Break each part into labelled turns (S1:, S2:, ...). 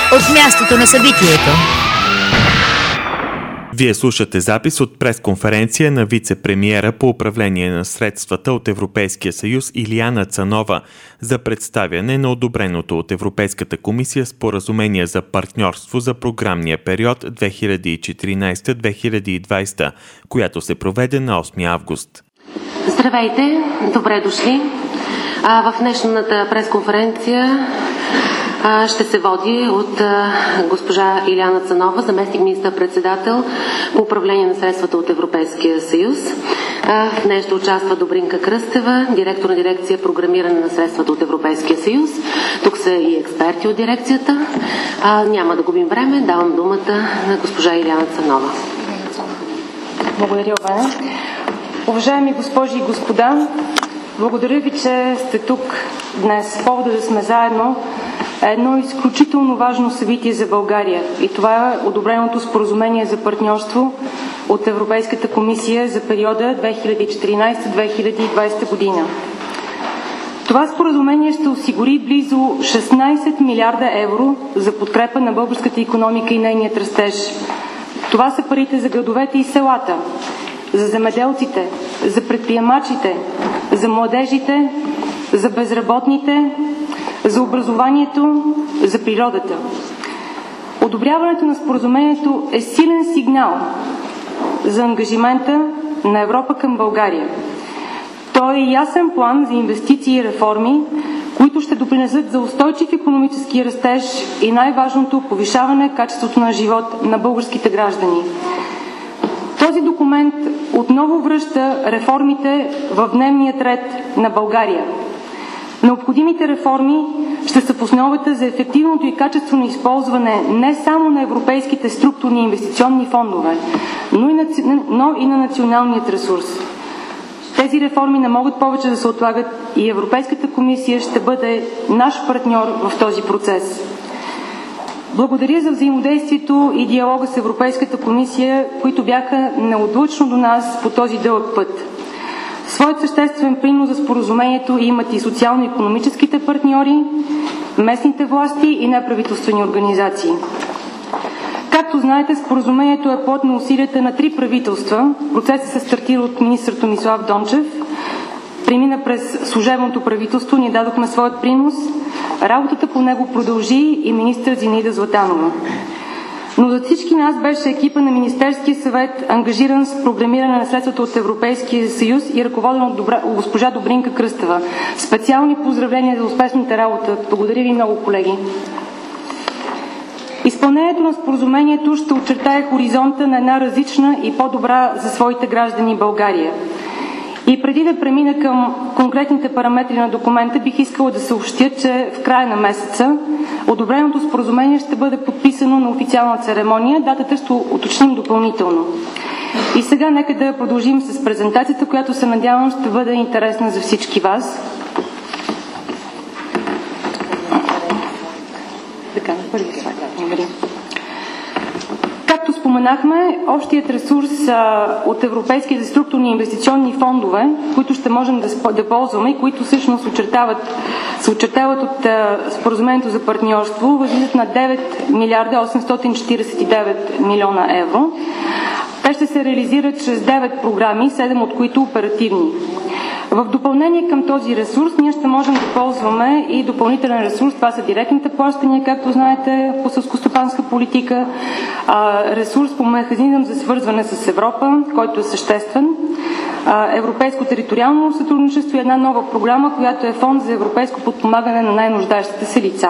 S1: от мястото на събитието.
S2: Вие слушате запис от пресконференция на вице-премиера по управление на средствата от Европейския съюз Илияна Цанова за представяне на одобреното от Европейската комисия споразумение за партньорство за програмния период 2014-2020, която се проведе на 8 август.
S3: Здравейте, добре дошли. В днешната пресконференция ще се води от госпожа Илияна Цанова, заместник министър-председател по управление на средствата от Европейския съюз. В нея ще участва Добринка Кръстева, директор на дирекция програмиране на средствата от Европейския съюз. Тук са и експерти от дирекцията. Няма да губим време. Давам думата на госпожа Илияна Цанова.
S4: Благодаря, Ваня. Уважаеми госпожи и господа, благодаря ви, че сте тук днес. Повода да сме заедно е едно изключително важно събитие за България и това е одобреното споразумение за партньорство от Европейската комисия за периода 2014-2020 година. Това споразумение ще осигури близо 16 милиарда евро за подкрепа на българската икономика и нейният растеж. Това са парите за градовете и селата, за земеделците, за предприемачите, за младежите, за безработните, за образованието, за природата. Одобряването на споразумението е силен сигнал за ангажимента на Европа към България. То е ясен план за инвестиции и реформи, които ще допринесат за устойчив икономически растеж и най-важното – повишаване качеството на живот на българските граждани. Този документ отново връща реформите в дневния ред на България. Необходимите реформи ще са в основата за ефективното и качествено използване не само на европейските структурни инвестиционни фондове, но и на националният ресурс. Тези реформи не могат повече да се отлагат и Европейската комисия ще бъде наш партньор в този процес. Благодаря за взаимодействието и диалога с Европейската комисия, които бяха неотлъчно до нас по този дълъг път. Своят съществен принос за споразумението имат и социално-икономическите партньори, местните власти и неправителствени организации. Както знаете, споразумението е плод на усилията на 3 правителства. Процесът се стартира от министър Томислав Дончев, премина през служебното правителство, ние дадохме своят принос, работата по него продължи и министър Зинаида Златанова. Но за всички нас беше екипа на Министерския съвет, ангажиран с програмиране на средствата от Европейския съюз и ръководен от госпожа Добринка Кръстева. Специални поздравления за успешната работа. Благодаря ви много, колеги. Изпълнението на споразумението ще очертае хоризонта на една различна и по-добра за своите граждани България. И преди да премина към конкретните параметри на документа, бих искала да съобщя, че в края на месеца одобреното споразумение ще бъде подписано на официална церемония. Датата ще уточним допълнително. И сега нека да продължим с презентацията, която се надявам ще бъде интересна за всички вас. Така, на първи слайд. Както споменахме, общият ресурс от европейските структурни инвестиционни фондове, които ще можем да ползваме и които всъщност се очертават от споразумението за партньорство, възлизат на 9 милиарда 849 милиона евро. Те ще се реализират чрез 9 програми, 7 от които оперативни. В допълнение към този ресурс ние ще можем да ползваме и допълнителен ресурс. Това са директните плащания, както знаете, по селскостопанска политика, ресурс по механизъм за свързване с Европа, който е съществен, европейско териториално сътрудничество и една нова програма, която е фонд за европейско подпомагане на най-нуждащите се лица.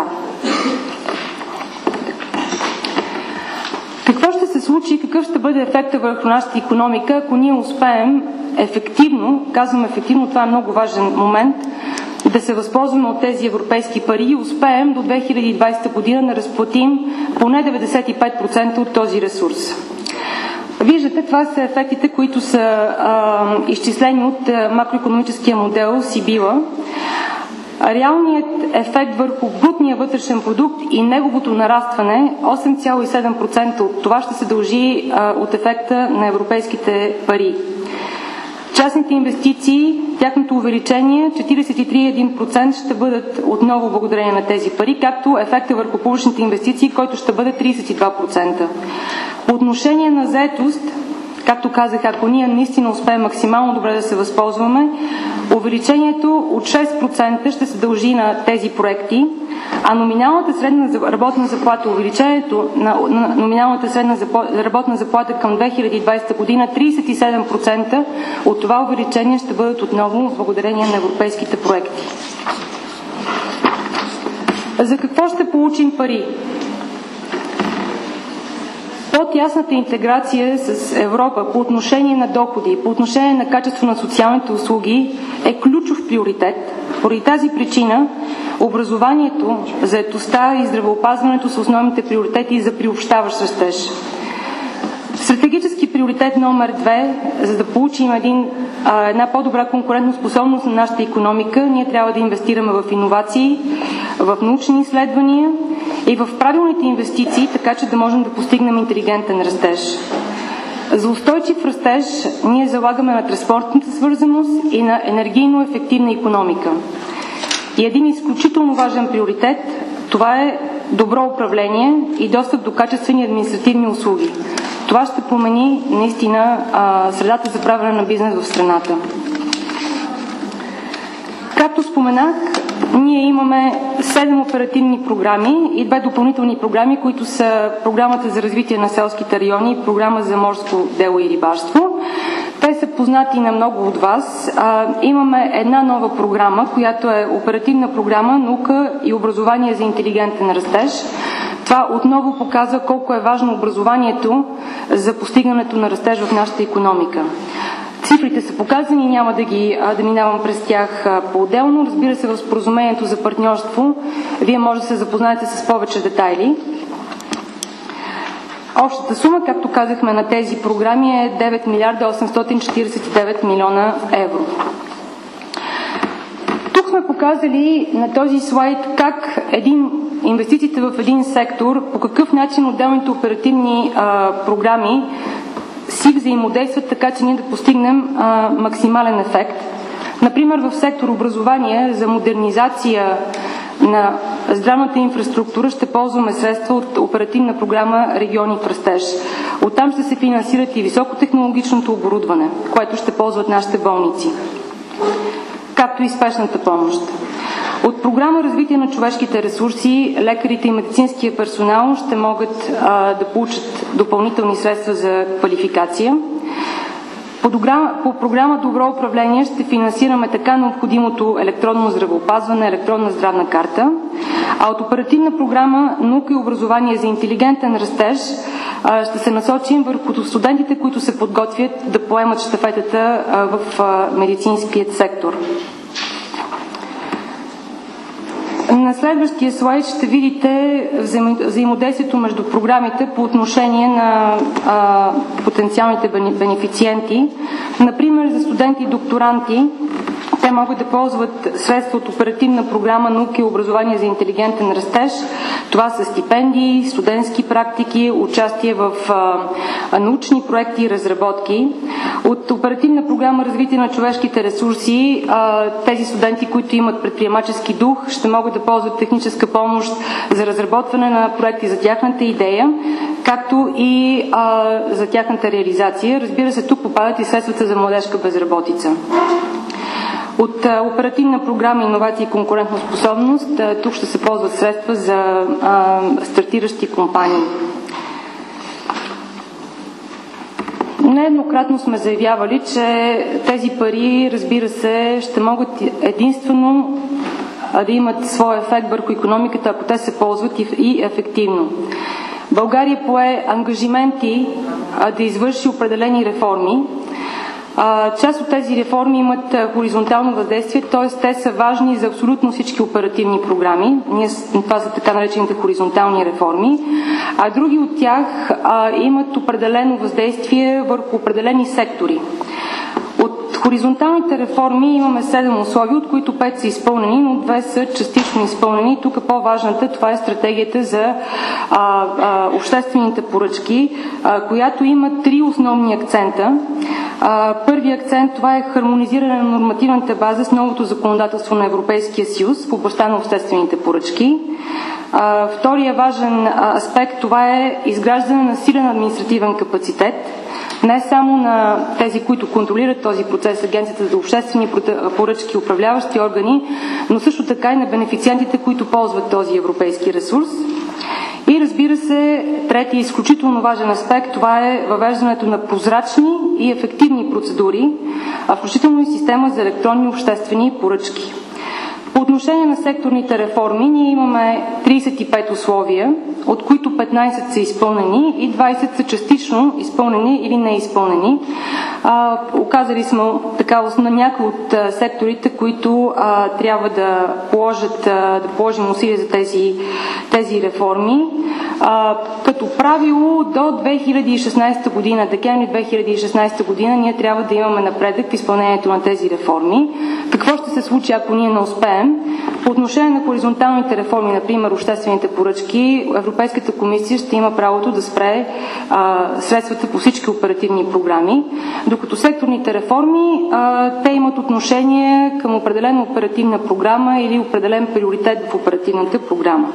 S4: Какво ще се случи, какъв ще бъде ефектът върху нашата икономика, ако ние успеем ефективно, казвам ефективно, това е много важен момент, да се възползваме от тези европейски пари и успеем до 2020 година да разплатим поне 95% от този ресурс. Виждате, това са ефектите, които са изчислени от макроекономическия модел Сибила. Реалният ефект върху брутния вътрешен продукт и неговото нарастване, 8,7% от това ще се дължи от ефекта на европейските пари. Частните инвестиции, тяхното увеличение 43,1% ще бъдат отново благодарение на тези пари, както ефекта върху публичните инвестиции, който ще бъде 32%. По отношение на заетост, както казах, ако ние наистина успеем максимално добре да се възползваме, увеличението от 6% ще се дължи на тези проекти, а номиналната средна работна заплата, увеличението на номиналната средна работна заплата към 2020 година, 37% от това увеличение ще бъдат отново благодарение на европейските проекти. За какво ще получим пари? По-тясната интеграция с Европа по отношение на доходи, по отношение на качество на социалните услуги е ключов приоритет. Поради тази причина образованието, заетостта и здравеопазването са основните приоритети за приобщаващ растеж. Стратегически приоритет номер 2, за да получим една по-добра конкурентоспособност на нашата икономика, ние трябва да инвестираме в иновации, в научни изследвания и в правилните инвестиции, така че да можем да постигнем интелигентен растеж. За устойчив растеж ние залагаме на транспортната свързаност и на енергийно ефективна икономика. И един изключително важен приоритет, това е добро управление и достъп до качествени административни услуги. Това ще промени наистина средата за правене на бизнес в страната. Както споменах, ние имаме 7 оперативни програми и 2 допълнителни програми, които са Програмата за развитие на селските райони и Програма за морско дело и рибарство. Те са познати на много от вас. Имаме една нова програма, която е оперативна програма Наука и образование за интелигентен растеж. Това отново показва колко е важно образованието за постигането на растеж в нашата икономика. Цифрите са показани, няма да минавам през тях по-отделно. Разбира се, в споразумението за партньорство вие може да се запознаете с повече детайли. Общата сума, както казахме, на тези програми е 9 милиарда 849 милиона евро. Тук сме показали на този слайд как инвестициите в един сектор, по какъв начин отделните оперативни програми си взаимодействат, така че ние да постигнем максимален ефект. Например, в сектор образование за модернизация на здравната инфраструктура ще ползваме средства от оперативна програма Региони в растеж. Оттам ще се финансират и високотехнологичното оборудване, което ще ползват нашите болници, както и спешната помощ. От програма Развитие на човешките ресурси, лекарите и медицинския персонал ще могат да получат допълнителни средства за квалификация. По програма Добро управление ще финансираме така необходимото електронно здравеопазване, електронна здравна карта, а от оперативна програма Наука и образование за интелигентен растеж ще се насочим върху студентите, които се подготвят да поемат щафетата в медицинският сектор. На следващия слайд ще видите взаимодействието между програмите по отношение на потенциалните бенефициенти. Например, за студенти и докторанти те могат да ползват средства от оперативна програма Наука и образование за интелигентен растеж. Това са стипендии, студентски практики, участие в научни проекти и разработки. От оперативна програма Развитие на човешките ресурси тези студенти, които имат предприемачески дух, ще могат да ползват техническа помощ за разработване на проекти за тяхната идея, както и за тяхната реализация. Разбира се, тук попадат и средствата за младежка безработица. От оперативна програма Иновации и конкурентоспособност тук ще се ползват средства за стартиращи компании. Нееднократно сме заявявали, че тези пари, разбира се, ще могат единствено да имат своя ефект върху икономиката, ако те се ползват и ефективно. България пое ангажименти да извърши определени реформи. Част от тези реформи имат хоризонтално въздействие, т.е. те са важни за абсолютно всички оперативни програми. Това са така наречените хоризонтални реформи. А други от тях имат определено въздействие върху определени сектори. От хоризонталните реформи имаме 7 условия, от които 5 са изпълнени, но 2 са частично изпълнени. Тук по-важната, това е стратегията за обществените поръчки, която има 3 основни акцента. Първият акцент това е хармонизиране на нормативната база с новото законодателство на Европейския съюз в областта на обществените поръчки. Втория важен аспект това е изграждане на силен административен капацитет, не само на тези, които контролират този процес, Агенцията за обществени поръчки, управляващи органи, но също така и на бенефициентите, които ползват този европейски ресурс. И разбира се, третия изключително важен аспект, това е въвеждането на прозрачни и ефективни процедури, включително и система за електронни обществени поръчки. По отношение на секторните реформи, ние имаме 35 условия, от които 15 са изпълнени и 20 са частично изпълнени или неизпълнени. Оказали сме така на някои от секторите, които трябва да положим усилия за тези реформи. Като правило до 2016 година, декември 2016 година, ние трябва да имаме напредък в изпълнението на тези реформи. Какво ще се случи, ако ние не успеем? По отношение на хоризонталните реформи, например обществените поръчки, Европейската комисия ще има правото да спре средствата по всички оперативни програми, докато секторните реформи те имат отношение към определена оперативна програма или определен приоритет в оперативната програма.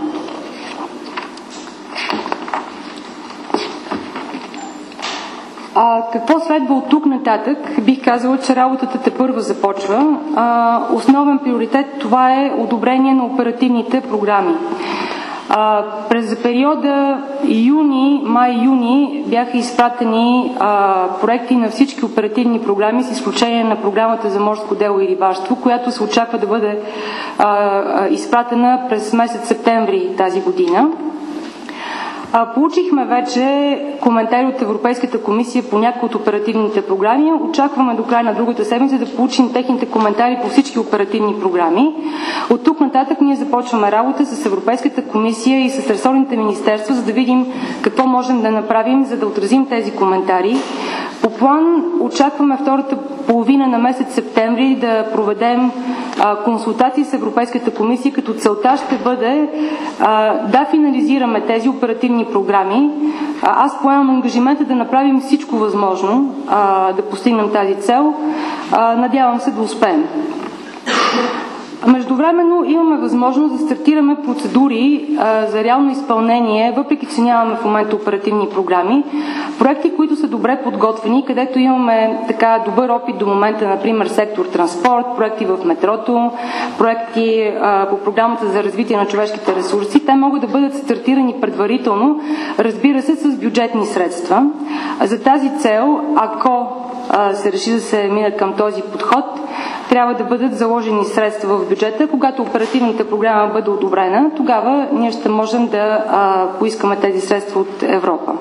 S4: Какво следва от тук нататък? Бих казала, че работата тепърва започва. Основен приоритет това е одобрение на оперативните програми. През периода май-юни бяха изпратени проекти на всички оперативни програми, с изключение на програмата за морско дело и рибарство, която се очаква да бъде изпратена през месец септември тази година. Получихме вече коментари от Европейската комисия по някои от оперативните програми. Очакваме до края на другата седмица да получим техните коментари по всички оперативни програми. От тук нататък ние започваме работа с Европейската комисия и с ресорните министерства, за да видим какво можем да направим, за да отразим тези коментари. По план очакваме втората половина на месец септември да проведем консултации с Европейската комисия, като целта ще бъде да финализираме тези оперативни програми. Аз поемам ангажимента да направим всичко възможно да постигнем тази цел. Надявам се да успеем. Междувременно имаме възможност да стартираме процедури за реално изпълнение, въпреки че нямаме в момента оперативни програми. Проекти, които са добре подготвени, където имаме така добър опит до момента, например сектор транспорт, проекти в метрото, проекти по програмата за развитие на човешките ресурси, те могат да бъдат стартирани предварително, разбира се, с бюджетни средства. За тази цел, ако се реши да се мине към този подход, трябва да бъдат заложени средства в бюджета. Когато оперативната програма бъде одобрена, тогава ние ще можем да поискаме тези средства от Европа.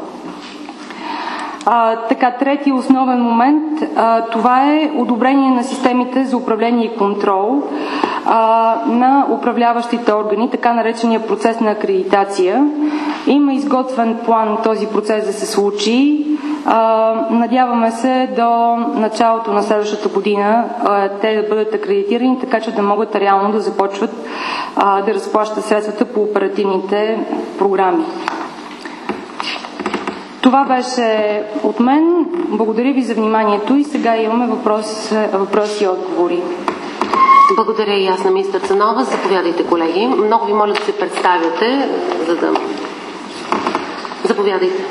S4: Третия основен момент, това е одобрение на системите за управление и контрол на управляващите органи, така наречения процес на акредитация. Има изготвен план този процес да се случи. Надяваме се до началото на следващата година те да бъдат акредитирани, така че да могат реално да започват да разплащат средствата по оперативните програми. Това беше от мен. Благодаря ви за вниманието и сега имаме въпроси и отговори.
S3: Благодаря и аз на министър Цанова. Заповядайте, колеги. Много ви моля да се представяте, за да... Заповядайте.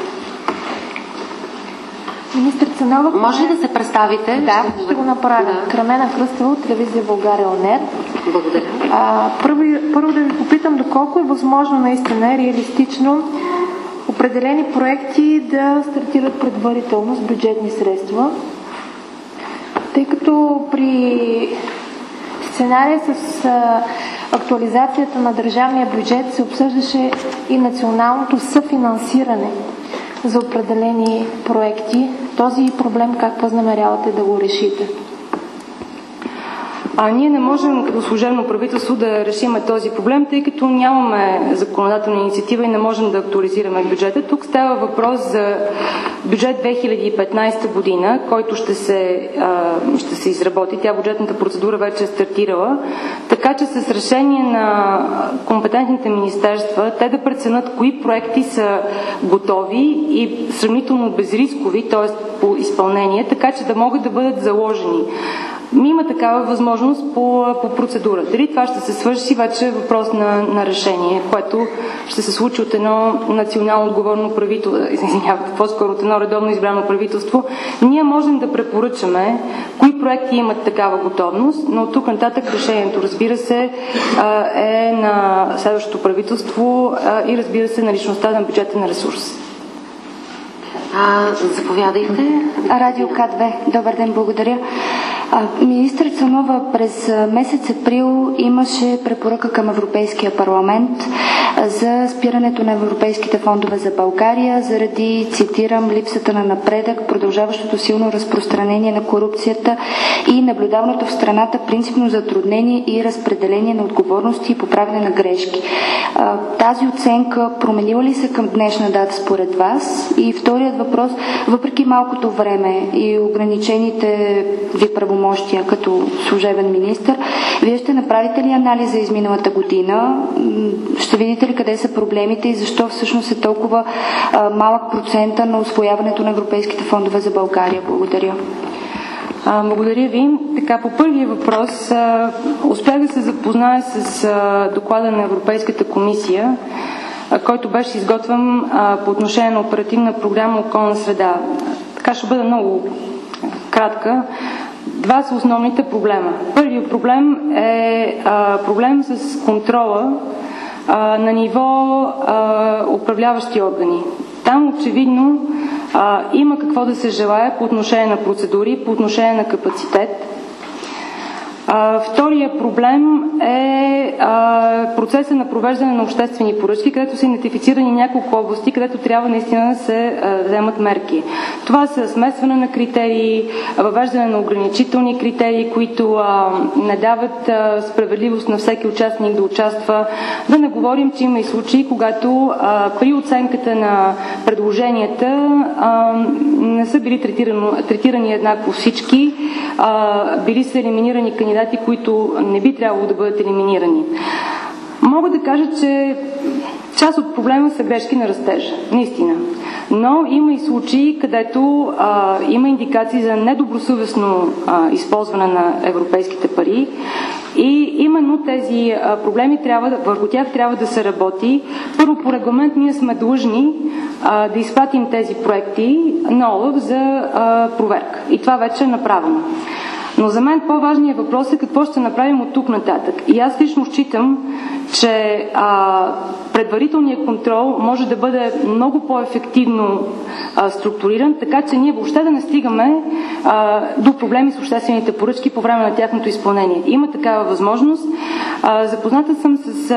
S5: Министър Цанова...
S3: Може ли да се представите?
S5: Да, ще го направя. Да. Крамена Кръстева от телевизия България ОНЕР.
S3: Благодаря.
S5: Първо да ви попитам доколко е възможно наистина, реалистично определени проекти да стартират предварително с бюджетни средства, тъй като при сценария с актуализацията на държавния бюджет се обсъждаше и националното съфинансиране за определени проекти. Този проблем как възнамерявате да го решите?
S4: Ние не можем като служебно правителство да решим този проблем, тъй като нямаме законодателна инициатива и не можем да актуализираме бюджета. Тук става въпрос за бюджет 2015 година, който ще се изработи. Тя бюджетната процедура вече е стартирала, така че с решение на компетентните министерства те да преценят кои проекти са готови и сравнително безрискови, т.е. по изпълнение, така че да могат да бъдат заложени. Има такава възможност по процедура. Дали това ще се свърши, вече е въпрос на решение, което ще се случи от едно национално отговорно правителство, по-скоро от едно редовно избрано правителство. Ние можем да препоръчаме кои проекти имат такава готовност, но от тук нататък решението, разбира се, е на следващото правителство и, разбира се, на личността на бюджетен ресурс.
S3: Заповядайте.
S6: Радио К2. Добър ден, благодаря. Министър Цанова, през месец април имаше препоръка към Европейския парламент за спирането на европейските фондове за България заради, цитирам, липсата на напредък, продължаващото силно разпространение на корупцията и наблюдаваното в страната принципно затруднение и разпределение на отговорности и поправяне на грешки. Тази оценка променила ли се към днешна дата според вас? И вторият въпрос, въпреки малкото време и ограничените ви правомощия като служебен министър, вие ще направите ли анализ за изминалата година? Ще видите ли къде са проблемите и защо всъщност е толкова малък процента на усвояването на европейските фондове за България? Благодаря.
S4: Благодаря ви. Така, по първия въпрос успях да се запозная с доклада на Европейската комисия, който беше изготвен по отношение на оперативна програма Околна среда. Така ще бъда много кратка. Два са основните проблема. Първият проблем е проблем с контрола на ниво управляващи органи. Там очевидно има какво да се желае по отношение на процедури, по отношение на капацитет. Втория проблем е процеса на провеждане на обществени поръчки, където са идентифицирани няколко области, където трябва наистина да се вземат мерки. Това са смесване на критерии, въвеждане на ограничителни критерии, които не дават справедливост на всеки участник да участва. Да не говорим, че има и случаи, когато при оценката на предложенията не са били третирани еднакво всички, били са елиминирани кандидати, които не би трябвало да бъдат елиминирани. Мога да кажа, че част от проблема са грешки на растежа, наистина. Но има и случаи, където има индикации за недобросъвестно използване на европейските пари и именно тези проблеми върху тях трябва да се работи. Първо, по регламент ние сме длъжни да изпратим тези проекти на ОЛАФ за проверка. И това вече е направено. Но за мен по-важният въпрос е какво ще направим от тук нататък. И аз лично считам, че предварителният контрол може да бъде много по-ефективно структуриран, така че ние въобще да не стигаме до проблеми с обществените поръчки по време на тяхното изпълнение. Има такава възможност. Запозната съм с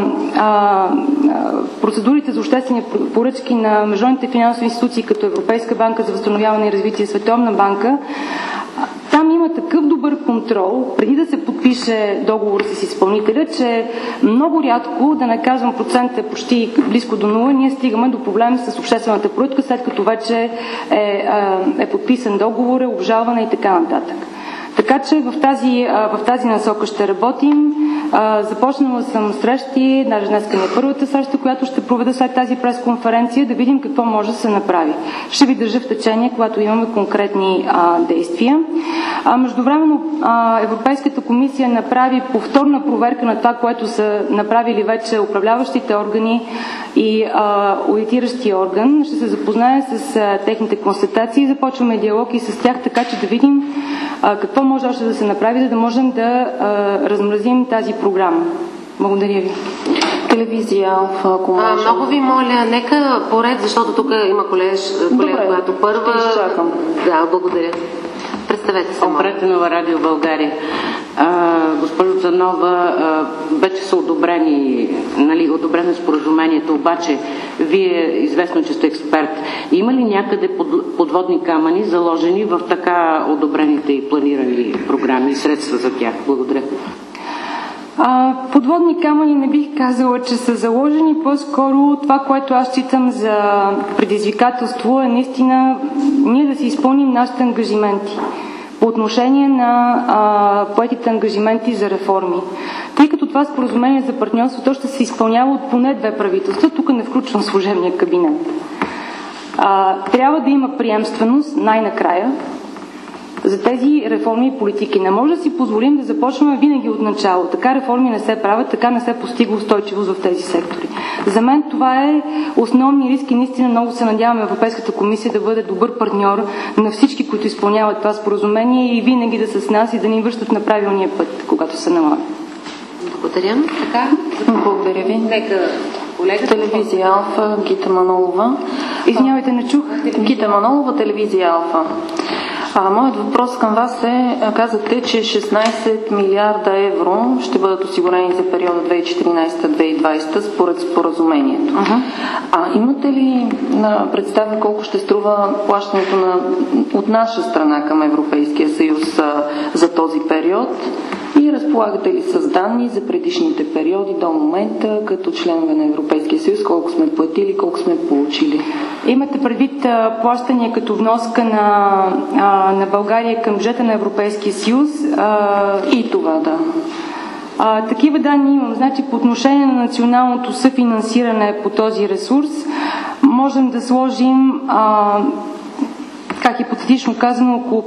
S4: процедурите за обществени поръчки на международните финансови институции, като Европейска банка за възстановяване и развитие, Световна банка. Там има такъв добър контрол, преди да се подпише договор с изпълнителя, че много рядко, да не казвам процент е почти близко до 0, ние стигаме до проблем с обществената поръчка, след като вече е подписан договор, е обжалване и така нататък. Така че в тази насока ще работим. Започнала съм срещи, даже днес е първата среща, която ще проведа след тази пресконференция, да видим какво може да се направи. Ще ви държа в течение, когато имаме конкретни действия. Междувременно Европейската комисия направи повторна проверка на това, което са направили вече управляващите органи и аудитиращия орган. Ще се запозная с техните констатации, започваме диалог и с тях, така че да видим какво може още да се направи, за да можем да размразим тази програма. Благодаря ви.
S3: Телевизия Алфа, ако може. Много ви моля, нека поред, защото тук има колега, която първа.
S7: Ще изчакам.
S3: Да, благодаря. Представете се.
S7: Обратно Радио България. Госпожо Цанова, вече са одобрено споразумението, обаче вие известно, че сте експерт. Има ли някъде подводни камъни заложени в така одобрените и планирани програми и средства за тях? Благодаря.
S4: Подводни камъни не бих казала, че са заложени. По-скоро това, което аз считам за предизвикателство, е наистина ние да си изпълним нашите ангажименти по отношение на поетите ангажименти за реформи. Тъй като това споразумение за партньорство, то ще се изпълнява от поне 2 правителства, тук не включвам служебния кабинет. Трябва да има приемственост най-накрая за тези реформи и политики. Не може да си позволим да започваме винаги от начало. Така реформи не се правят, така не се постига устойчивост в тези сектори. За мен това е основният риск и наистина много се надяваме Европейската комисия да бъде добър партньор на всички, които изпълняват това споразумение и винаги да са с нас и да ни връщат на правилния път, когато се налага.
S3: Благодаря. Така,
S5: благодаря ви.
S3: Нека колега.
S5: Телевизия Алфа, Гита Манолова.
S4: Извинявайте, не чух.
S5: Гита Манолова, Телевизия Алфа. Моят въпрос към вас е, казахте, че 16 милиарда евро ще бъдат осигурени за периода 2014-2020 според споразумението. Имате ли представа колко ще струва плащането от наша страна към Европейския съюз за този период? И разполагате ли с данни за предишните периоди до момента, като членове на Европейския съюз, колко сме платили, колко сме получили?
S4: Имате предвид плащания като вноска на България към бюджета на Европейския съюз?
S5: И това, да.
S4: Такива данни имам. Значи, по отношение на националното съфинансиране по този ресурс, можем да сложим хипотетично казано, около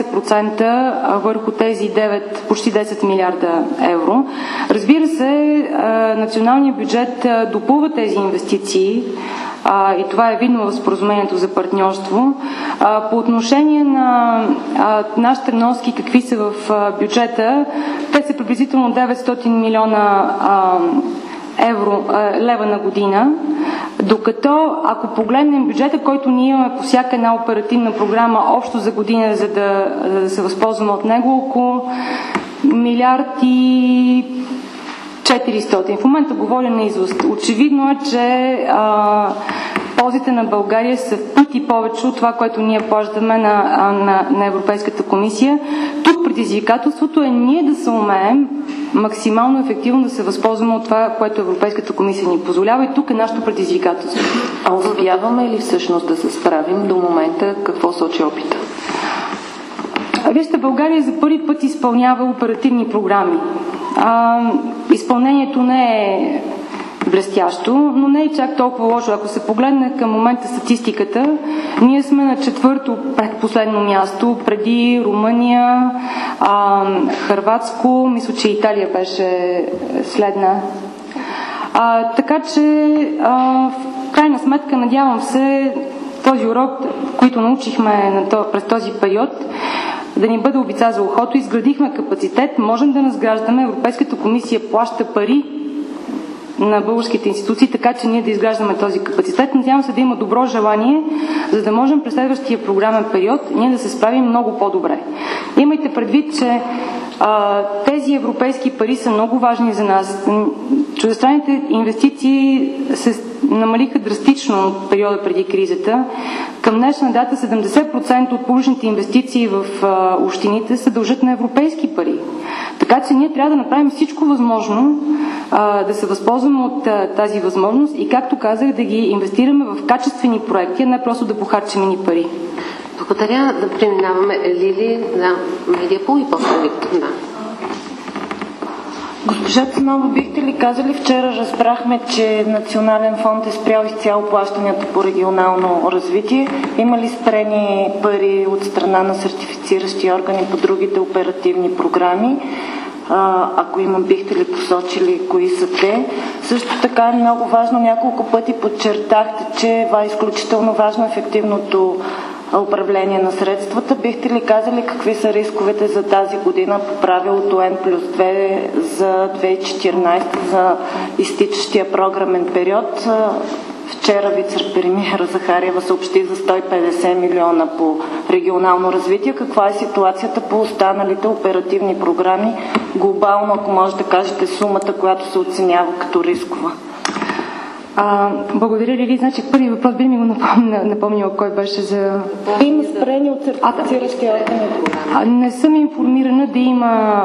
S4: 15% върху тези почти 10 милиарда евро. Разбира се, националният бюджет допълва тези инвестиции и това е видно в споразумението за партньорство. По отношение на нашите вноски, какви са в бюджета, те са приблизително 900 милиона лева на година, докато ако погледнем бюджета, който ние имаме по всяка една оперативна програма общо за година, за да се възползваме от него, около милиард и 400. В момента говоря наизуст. Очевидно е, че ползите на България са в пъти повече от това, което ние плащаме на Европейската комисия. Тук предизвикателството е ние да се умеем максимално ефективно да се възползваме от това, което Европейската комисия ни позволява, и тук е нашето предизвикателство.
S5: Успяваме ли всъщност да се справим до момента? Какво сочи опита?
S4: Вижте, България за първи път изпълнява оперативни програми. Изпълнението не е блестящо, но не е чак толкова лошо. Ако се погледне към момента статистиката, ние сме на 4-то предпоследно място, преди Румъния, Хърватско, мисля, че Италия беше следна. Така че, в крайна сметка, надявам се, този урок, който научихме през този период, да ни бъде обица за ухото. Изградихме капацитет, можем да надграждаме. Европейската комисия плаща пари на българските институции, така че ние да изграждаме този капацитет. Надявам се да има добро желание, за да можем през следващия програмен период ние да се справим много по-добре. Имайте предвид, че тези европейски пари са много важни за нас. Чуждестранните инвестиции се намалиха драстично от периода преди кризата. Към днешна дата 70% от публичните инвестиции в общините се дължат на европейски пари. Така че ние трябва да направим всичко възможно да се възползваме от тази възможност и, както казах, да ги инвестираме в качествени проекти, а не просто да похарчим ни пари.
S3: Благодаря. Да преминаваме Лили на Медиапол и после Виктор.
S8: Госпожа Цанова, бихте ли казали, вчера разбрахме, че Национален фонд е спрял изцяло плащанията по регионално развитие. Има ли спрени пари от страна на сертифициращи органи по другите оперативни програми? Ако има, бихте ли посочили кои са те? Също така е много важно, няколко пъти подчертахте, че е изключително важно ефективното управление на средствата. Бихте ли казали какви са рисковете за тази година по правилото N+2 за 2014 за изтичащия програмен период? Вчера вице-премиера Захариева съобщи за 150 милиона по регионално развитие. Каква е ситуацията по останалите оперативни програми? Глобално, ако може да кажете сумата, която се оценява като рискова.
S4: Благодаря, Лили. Значи, първи въпрос би ми го напомнила кой беше за...
S8: Има спрени от сертифициращи органи.
S4: Не съм информирана да има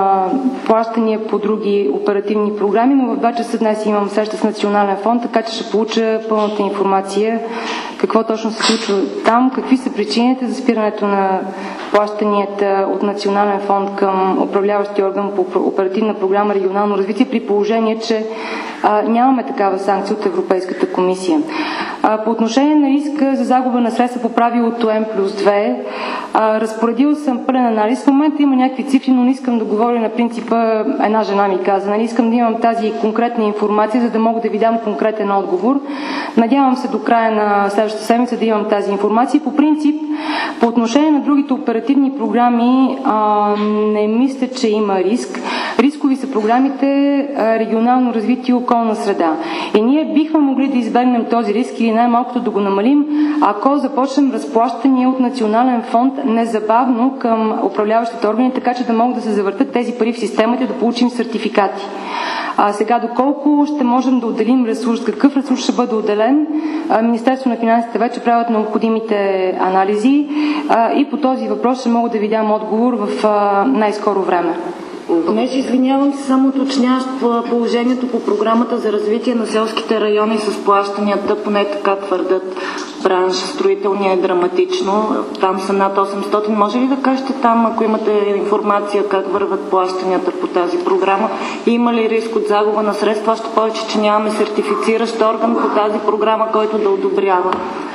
S4: плащания по други оперативни програми, но в 2 часа днес имам среща с Национален фонд, така че ще получа пълната информация какво точно се случва там, какви са причините за спирането на плащанията от Национален фонд към управляващия орган по оперативна програма регионално развитие, при положение, че нямаме такава санкция от Европейската комисия. По отношение на риска за загуба на средства по правилото N+2, разпоредил съм пълен анализ. В момента има някакви цифри, но не искам да говоря на принципа, една жена ми каза, нали, искам да имам тази конкретна информация, за да мога да ви дам конкретен отговор. Надявам се до края на следващата седмица да имам тази информация. По принцип, по отношение на другите оперативни програми, не мисля, че има риск. Рискови са програмите регионално развитие и околна среда. И ние бихме могли да избегнем този риск или най-малкото да го намалим, ако започнем разплащания от Национален фонд незабавно към управляващите органи, така че да могат да се завъртат тези пари в системата и да получим сертификати. Сега, доколко ще можем да отделим ресурс, какъв ресурс ще бъде отделен, Министерството на финансите вече правят необходимите анализи и по този въпрос ще мога да ви дам отговор в най-скоро време.
S8: Понеже, извинявам се, само уточняващ положението по програмата за развитие на селските райони с плащанията, поне така твърдят бранш, строителния е драматично. Там са над 800. Може ли да кажете там, ако имате информация, как върват плащанията по тази програма? Има ли риск от загуба на средства? Още повече, че нямаме сертифициращ орган по тази програма, който да одобрява.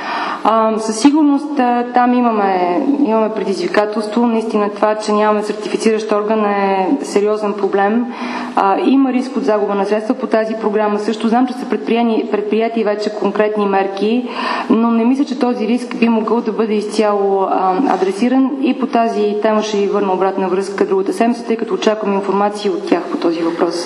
S4: Със сигурност там имаме предизвикателство. Наистина това, че нямаме сертифициращ орган е сериозен проблем. Има риск от загуба на средства по тази програма. Също знам, че са предприяти вече конкретни мерки, но не мисля, че този риск би могъл да бъде изцяло адресиран и по тази тема ще ви върна обратна връзка другата седмица, тъй като очаквам информация от тях по този въпрос.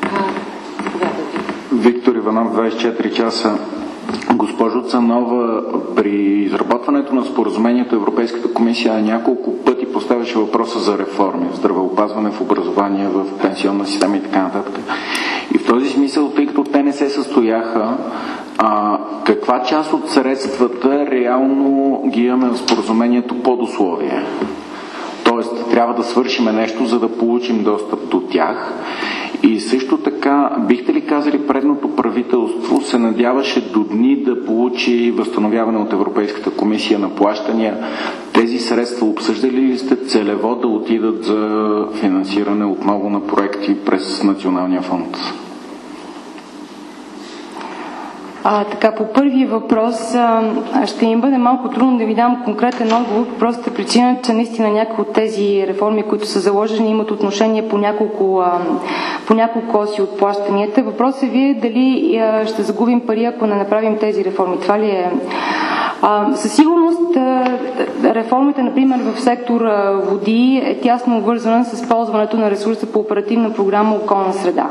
S9: Виктор Иванов, 24 часа. Госпожо Цанова, при изработването на споразумението Европейската комисия няколко пъти поставяше въпроса за реформи в здравеопазване, в образование, в пенсионна система и така нататък. И в този смисъл, тъй като те не се състояха, каква част от средствата реално ги имаме в споразумението под условие? Тоест, трябва да свършим нещо, за да получим достъп до тях. И също така, бихте ли казали, предното правителство се надяваше до дни да получи възстановяване от Европейската комисия на плащания? Тези средства обсъждали ли сте целево да отидат за финансиране отново на проекти през Националния фонд?
S4: Така, по първия въпрос ще им бъде малко трудно да ви дам конкретен отговор, по простата причина, че наистина някои от тези реформи, които са заложени, имат отношение по няколко оси от плащанията. Въпросът ви е дали ще загубим пари, ако не направим тези реформи. Това ли е? Със сигурност реформите, например, в сектор води е тясно обвързана с ползването на ресурса по оперативна програма околна среда.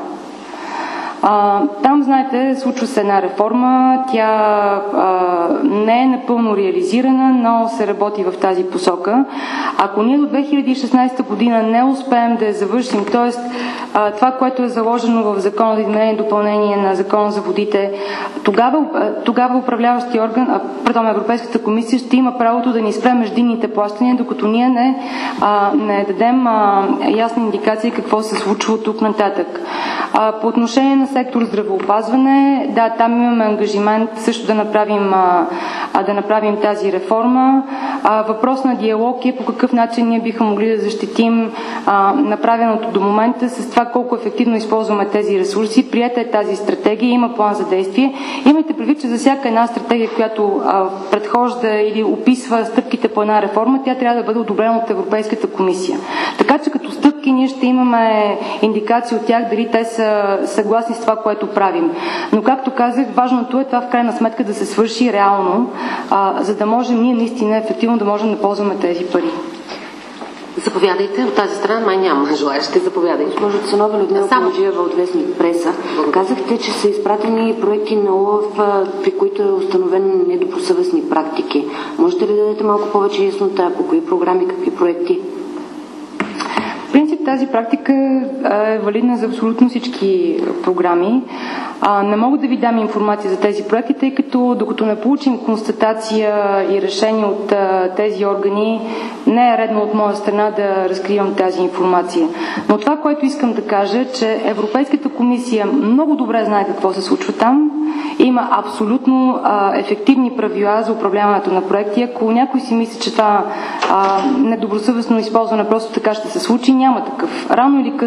S4: Там, знаете, случва се една реформа, тя не е напълно реализирана, но се работи в тази посока. Ако ние до 2016 година не успеем да я завършим, т.е. това, което е заложено в Закона за изменение и допълнение на Закона за водите, тогава управляващия орган, Европейската комисия ще има правото да ни спре междинните плащания, докато ние не дадем ясна индикация какво се случва от тук нататък. По отношение на сектор здравеопазване, да, там имаме ангажимент също да направим тази реформа. Въпрос на диалог е по какъв начин ние биха могли да защитим направеното до момента с това колко ефективно използваме тези ресурси. Приета е тази стратегия, има план за действие. Имайте предвид, че за всяка една стратегия, която предхожда или описва стъпките по една реформа, тя трябва да бъде одобрена от Европейската комисия. Така че като стъпки ние ще имаме индикации от тях дали те са съгласни с това, което правим. Но както казах, важното е това в крайна сметка да се свърши реално, за да можем ние наистина ефективно да можем да ползваме тези пари.
S3: Заповядайте. От тази страна май няма желаящи. Заповядайте.
S10: Госпожо Цанова, Людмила Панджиева от вестник Преса. Казахте, че са изпратени проекти на ОЛАФ, при които е установен недобросъвестни практики. Можете ли да дадете малко повече яснота по кои програми, какви проекти?
S4: В принцип тази практика е валидна за абсолютно всички програми. Не мога да ви дам информация за тези проекти, тъй като докато не получим констатация и решение от тези органи, не е редно от моя страна да разкривам тази информация. Но това, което искам да кажа, е, че Европейската комисия много добре знае какво се случва там. Има абсолютно ефективни правила за управляването на проекти. Ако някой си мисли, че това недобросъвестно използване просто така ще се случи, няма такъв. Рано или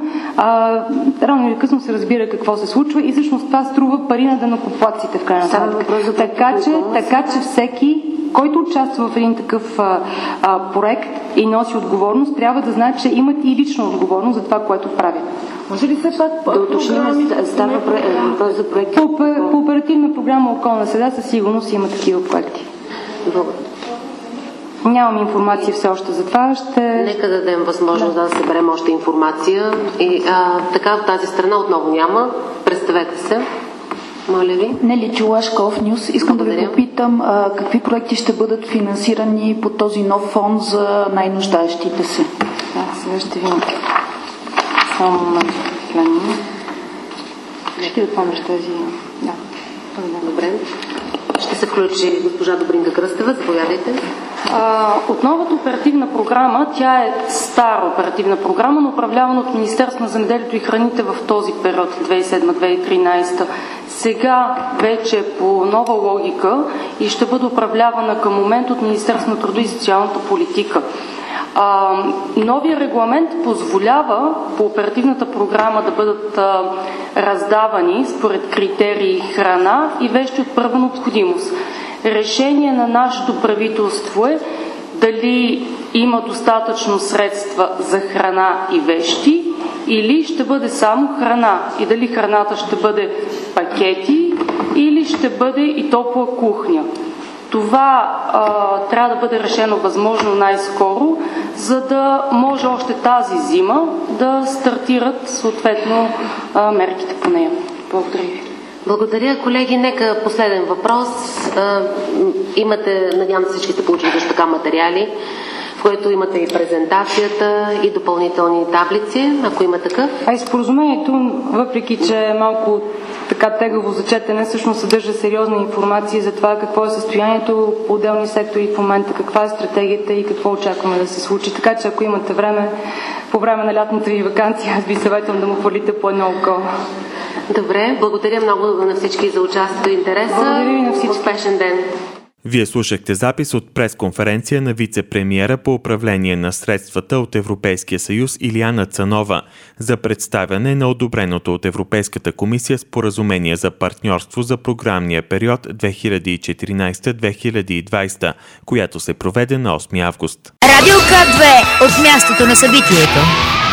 S4: късно се разбира какво се случва и всъщност това струва пари на данъкоплатците в крайна сметка. Така че всеки, който участва в един такъв проект и носи отговорност, трябва да знае, че имат и лична отговорност за това, което правят.
S10: Може ли все пак да уточним, става въпрос за проекти?
S4: По оперативна програма Околна среда със сигурност има такива проекти. Нямам информация все още за това.
S3: Нека да дадем възможност да съберем още информация. И така в тази страна отново няма. Представете се. Моля ви.
S11: Нели Чулашка, Нюс. Искам да ви попитам какви проекти ще бъдат финансирани по този нов фонд за най-нуждаещите се.
S4: Сега ще ви... Само момент. Ще да помниш тези... Да.
S3: Добре. Ще се включи госпожа Добринка Кръстева. Заповядайте.
S4: От новата оперативна програма, тя е стара оперативна програма, но управлявана от Министерството на земеделието и храните в този период 2007-2013. Сега вече по нова логика и ще бъде управлявана към момент от Министерството на труда и социалната политика. Новия регламент позволява по оперативната програма да бъдат раздавани според критерии храна и вещи от първа необходимост. Решение на нашето правителство е дали има достатъчно средства за храна и вещи или ще бъде само храна и дали храната ще бъде пакети или ще бъде и топла кухня. Това трябва да бъде решено възможно най-скоро, за да може още тази зима да стартират съответно мерките по нея. Благодаря ви.
S3: Благодаря, колеги. Нека последен въпрос. Имате, надявам се всички сте получили също така материали, в който имате и презентацията, и допълнителни таблици, ако има такъв.
S4: И споразумението, въпреки че е малко така тегаво за четене, всъщност съдържа сериозна информация за това какво е състоянието по отделни сектори в момента, каква е стратегията и какво очакваме да се случи. Така че ако имате време, по време на лятната ви ваканция, аз ви съветвам да му хвалите по едно око.
S3: Добре, благодаря много на всички за участието и интереса.
S4: Благодаря ви на всички.
S3: Успешен ден.
S2: Вие слушахте запис от пресконференция на вице-премиера по управление на средствата от Европейския съюз Илияна Цанова за представяне на одобреното от Европейската комисия споразумение за партньорство за програмния период 2014-2020, която се проведе на 8 август.
S1: Радио К2 от мястото на събитието.